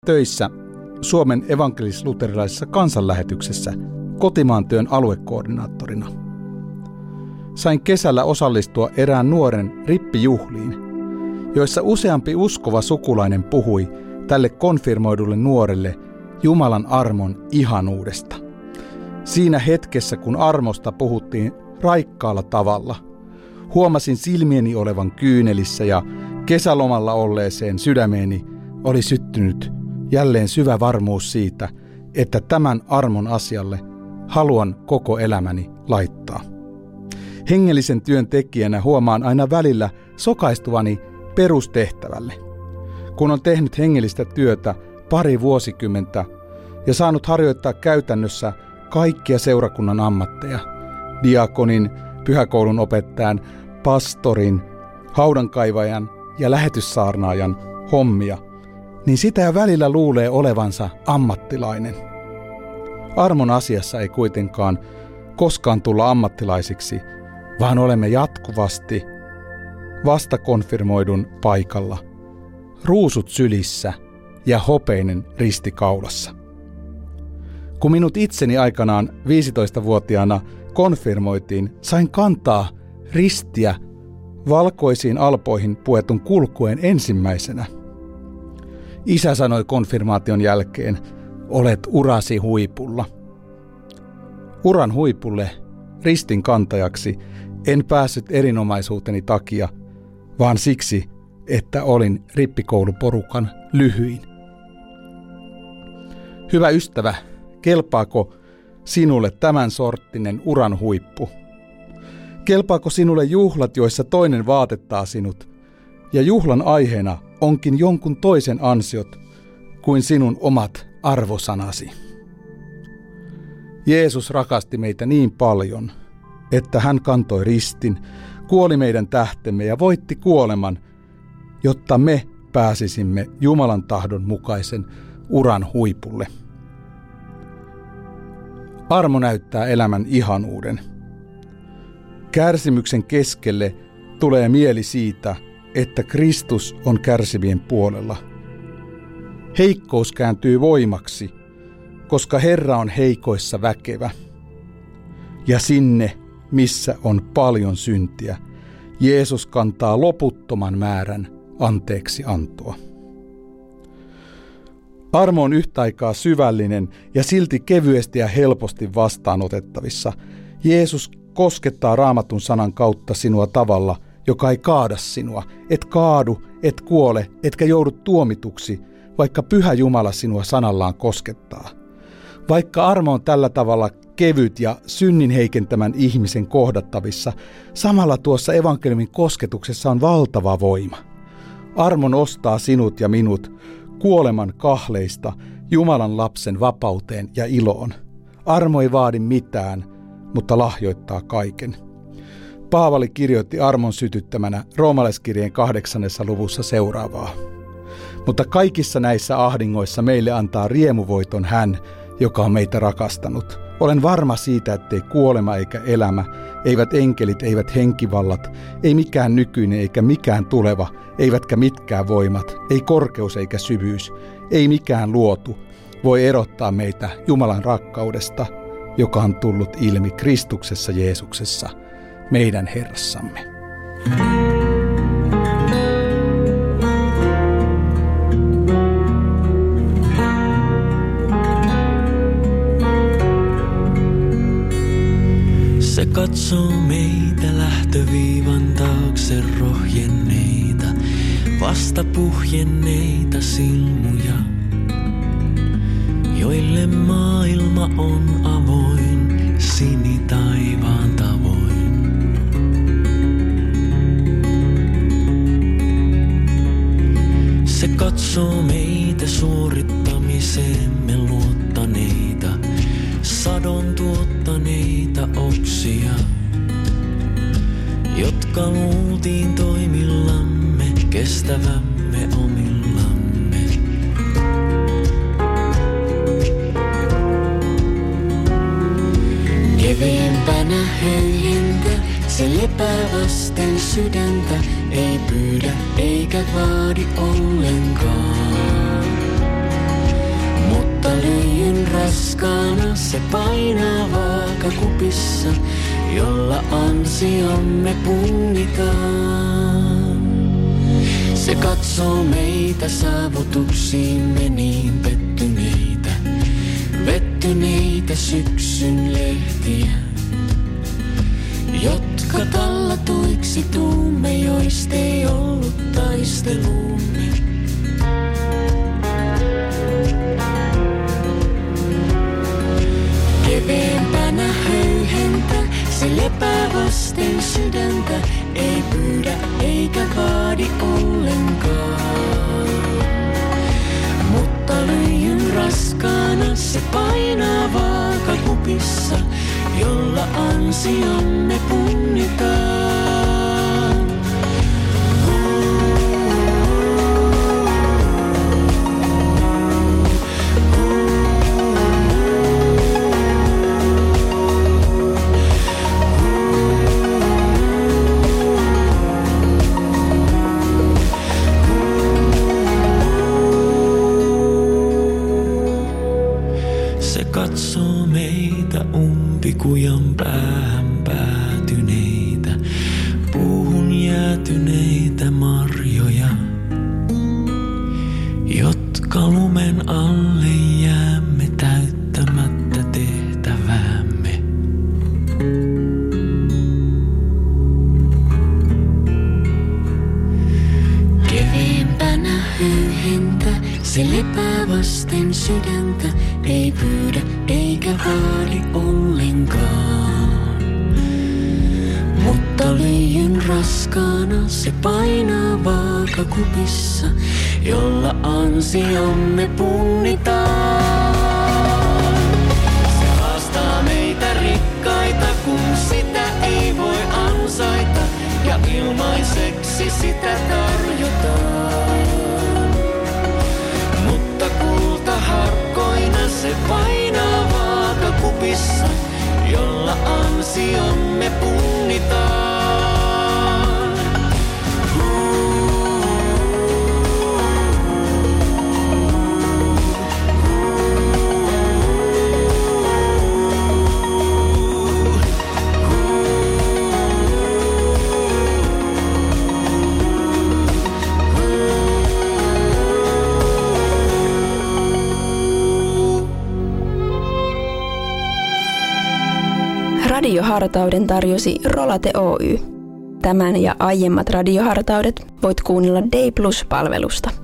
töissä Suomen evankelis-luterilaisessa kansanlähetyksessä kotimaan työn aluekoordinaattorina. Sain kesällä osallistua erään nuoren rippijuhliin, joissa useampi uskova sukulainen puhui tälle konfirmoidulle nuorelle Jumalan armon ihanuudesta. Siinä hetkessä, kun armosta puhuttiin raikkaalla tavalla, huomasin silmieni olevan kyynelissä ja kesälomalla olleeseen sydämeeni oli syttynyt jälleen syvä varmuus siitä, että tämän armon asialle haluan koko elämäni laittaa. Hengellisen työn tekijänä huomaan aina välillä sokaistuvani perustehtävälle. Kun on tehnyt hengellistä työtä pari vuosikymmentä ja saanut harjoittaa käytännössä kaikkia seurakunnan ammatteja, diakonin, pyhäkoulun opettajan, pastorin, haudankaivajan ja lähetyssaarnaajan hommia, niin sitä jo välillä luulee olevansa ammattilainen. Armon asiassa ei kuitenkaan koskaan tulla ammattilaisiksi, vaan olemme jatkuvasti vastakonfirmoidun paikalla, ruusut sylissä ja hopeinen risti kaulassa. Kun minut itseni aikanaan 15-vuotiaana konfirmoitiin, sain kantaa ristiä valkoisiin alpoihin puetun kulkueen ensimmäisenä. Isä sanoi konfirmaation jälkeen, olet urasi huipulla. Uran huipulle, ristin kantajaksi, en päässyt erinomaisuuteni takia, vaan siksi, että olin rippikouluporukan lyhyin. Hyvä ystävä, kelpaako sinulle tämän sorttinen uran huippu? Kelpaako sinulle juhlat, joissa toinen vaatettaa sinut, ja juhlan aiheena onkin jonkun toisen ansiot kuin sinun omat arvosanasi? Jeesus rakasti meitä niin paljon, että hän kantoi ristin, kuoli meidän tähtemme ja voitti kuoleman, jotta me pääsisimme Jumalan tahdon mukaisen uran huipulle. Armo näyttää elämän ihanuuden. Kärsimyksen keskelle tulee mieli siitä, että Kristus on kärsivien puolella. Heikkous kääntyy voimaksi, koska Herra on heikoissa väkevä. Ja sinne, missä on paljon syntiä, Jeesus kantaa loputtoman määrän anteeksiantoa. Armo on yhtä aikaa syvällinen ja silti kevyesti ja helposti vastaanotettavissa. Jeesus koskettaa Raamatun sanan kautta sinua tavalla, joka ei kaada sinua. Et kaadu, et kuole, etkä joudu tuomituksi, vaikka Pyhä Jumala sinua sanallaan koskettaa. Vaikka armo on tällä tavalla kevyt ja synnin heikentämän ihmisen kohdattavissa, samalla tuossa evankeliumin kosketuksessa on valtava voima. Armo nostaa sinut ja minut kuoleman kahleista Jumalan lapsen vapauteen ja iloon. Armo ei vaadi mitään, mutta lahjoittaa kaiken. Paavali kirjoitti armon sytyttämänä Roomalaiskirjeen 8. luvussa seuraavaa. Mutta kaikissa näissä ahdingoissa meille antaa riemuvoiton hän, joka on meitä rakastanut. Olen varma siitä, ettei kuolema eikä elämä, eivät enkelit, eivät henkivallat, ei mikään nykyinen eikä mikään tuleva, eivätkä mitkään voimat, ei korkeus eikä syvyys, ei mikään luotu, voi erottaa meitä Jumalan rakkaudesta, joka on tullut ilmi Kristuksessa Jeesuksessa, meidän Herrassamme. Se katsoo meitä lähtöviivan taakse rohjenneita, vasta puhjenneita silmuja, joille maailma on avoin, sinitaivaan tavoin. Se katsoo meitä suorittamiseemme luottaneita, sadon tuottaneita oksia, jotka luultiin toimillamme kestävämme omillamme. Keveempänä höyhentä, se lepää vasten sydäntä, ei pyydä eikä vaadi ollenkaan. raskaana, se painaa vaakakupissa, jolla ansiomme punnitaan. Se katsoo meitä saavutuksiimme niin vettyneitä syksyn lehtiä, jotka tallatuiksi tuumme, joista ei ollut taistelumme. Keveempänä höyhentä, se lepää vasten sydäntä, ei pyydä eikä vaadi ollenkaan. Mutta lyijyn raskaana, se painaa vaakakupissa, jolla ansiomme punnitaan. Katsoo meitä umpikujan päähän päätyneitä, puuhun jäätyneitä marjoja, jotka lumen alle jäämme täyttämättä tehtäväämme. Keveempänä höyhentä, se lepää vasten sydäntä, ei pyydä eikä vaadi ollenkaan. Mutta lyijyn raskaana, se painaa vaakakupissa, jolla ansiomme punnitaan. Se haastaa meitä rikkaita, kun sitä ei voi ansaita, ja ilmaiseksi sitä tarjotaan. Mutta kultaharkkoina se painaa vaakakupissa, jolla ansiomme punnitaan. Radiohartauden tarjosi Rolate Oy. Tämän ja aiemmat radiohartaudet voit kuunnella Day Plus-palvelusta.